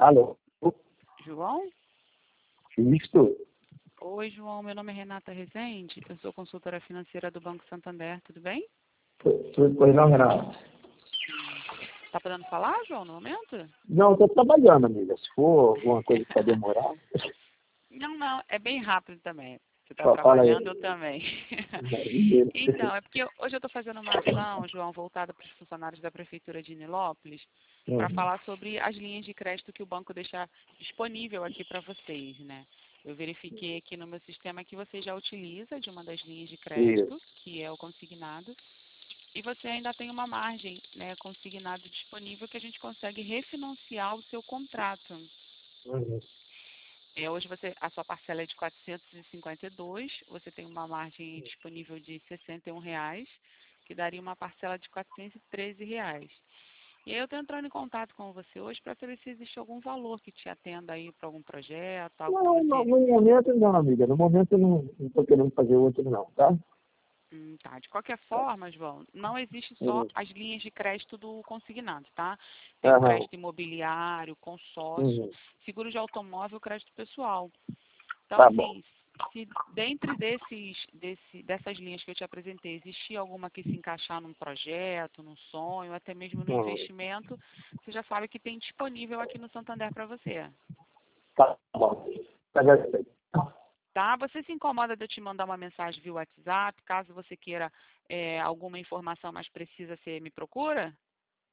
Alô? João? Isto? Oi, João. Meu nome é Renata Rezende. Eu sou consultora financeira do Banco Santander. Tudo bem? Pois não, Renato? Tá podendo falar, João, no momento? Não, estou trabalhando, amiga. Se for alguma coisa que vai demorar, Não. É bem rápido também. Você está fala aí. trabalhando, eu também. Então, é porque hoje eu estou fazendo uma ação, João, voltada para os funcionários da Prefeitura de Nilópolis, para falar sobre as linhas de crédito que o banco deixa disponível aqui para vocês, né? Eu verifiquei aqui no meu sistema que você já utiliza de uma das linhas de crédito, Isso. que é o consignado, e você ainda tem uma margem, né, consignado disponível que a gente consegue refinanciar o seu contrato. Uhum. Hoje a sua parcela é de 452, você tem uma margem disponível de R$ 61, que daria uma parcela de R$ 413. E aí eu estou entrando em contato com você hoje para saber se existe algum valor que te atenda aí para algum projeto, algo que Não, você... no momento não, amiga. No momento eu não estou querendo fazer outro não, tá? Tá. De qualquer forma, João, não existe só Uhum. as linhas de crédito do consignado, tá? Tem o Aham. crédito imobiliário, consórcio, Uhum. seguro de automóvel, crédito pessoal. Então, Tá bom. assim, se dentre dessas linhas que eu te apresentei, existir alguma que se encaixar num projeto, num sonho, até mesmo no Uhum. investimento, você já sabe que tem disponível aqui no Santander para você. Tá bom. Agradeço. Tá? Você se incomoda de eu te mandar uma mensagem via WhatsApp, caso você queira alguma informação mais precisa, você me procura?